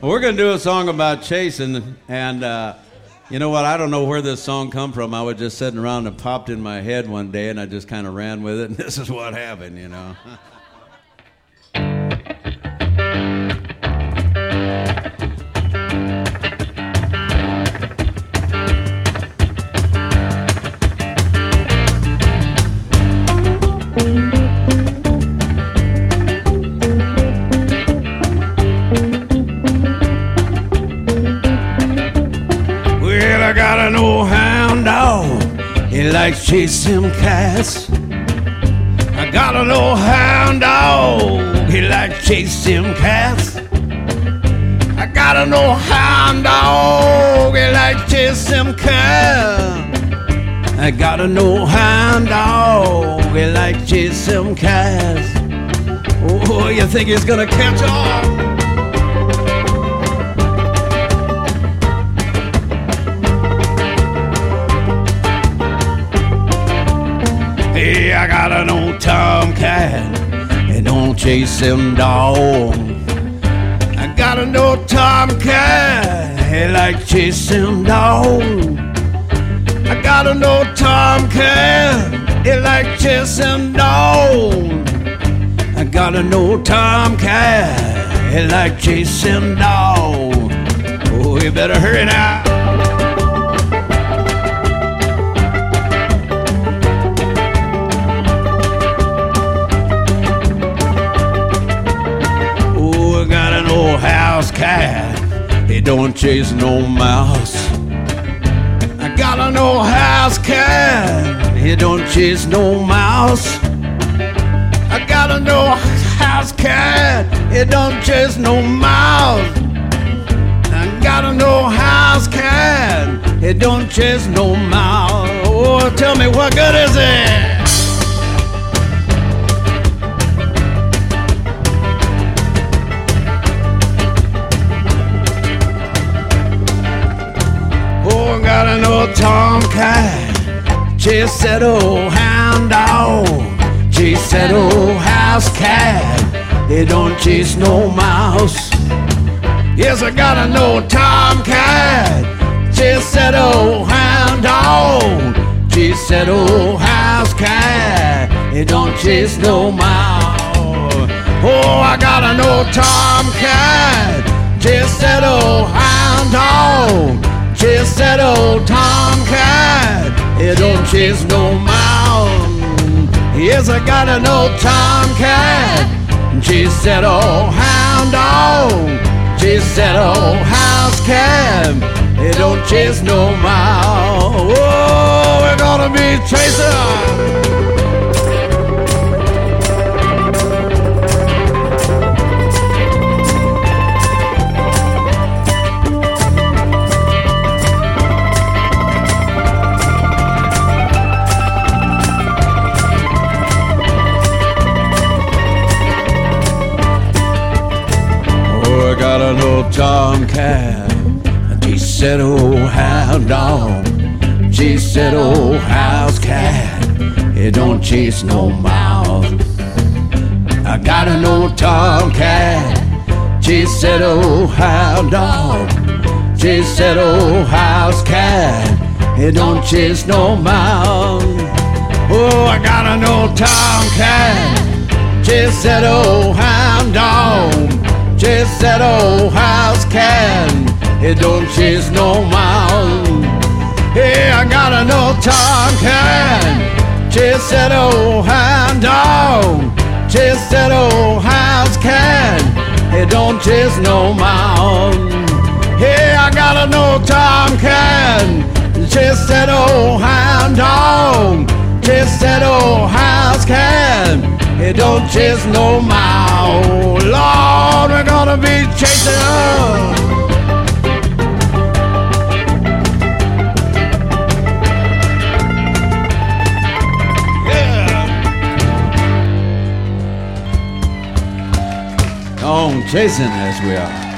We're going to do a song about chasing, and you know what? I don't know where this song come from. I was just sitting around and it popped in my head one day, and I just kind of ran with it, and this is what happened, you know. I got an old hound dog, he likes chasing cats. I got an old hound dog, he likes chasing cats. I got an old hound dog, he likes chasing cats. I got an old hound dog, he likes chasing cats. Oh, you think he's gonna catch on? Hey, I got an old tomcat, and don't chase him dog. I got an old tomcat, he like chasing dog. I got an old tomcat, he like chasing dog. I got an old tomcat, he like chasing dog. Oh, you better hurry now. House cat, he don't chase no mouse. I got an old house cat, he don't chase no mouse. I got an old house cat, he don't chase no mouse. I got an old house cat, he don't chase no mouse. Oh, tell me what good is it? Got an old tomcat, chase that old hound dog. Chase that old house cat, they don't chase no mouse. Yes, I got an old tomcat, chase that old hound dog. Chase that old house cat, they don't chase no mouse. Oh, I got an old tomcat, chase that old hound dog. Chase that old tomcat, it don't chase no mouse. Yes, I got an old tomcat, chase that old hound dog. Chase that old house cat, it don't chase no mouse. Oh, we're gonna be chasing. Got an old tomcat, chase that old hound dog. Chase that old house cat, it don't chase no mouse. I got an old tomcat, chase that old hound dog. Chase that old house cat, it don't chase no mouse. Oh, I got an old tomcat, chase that old hound dog. Chase that old house cat, it don't chase no mouse. Hey, I got an old tomcat, chase that old hound dog. Chase that old house cat, it don't chase no mouse. Hey, I got an old tomcat, chase that old hound dog. Chase that old house cat, it don't chase no mouse. Lord, we're gonna be chasing up. Yeah. Oh, chasing as we are.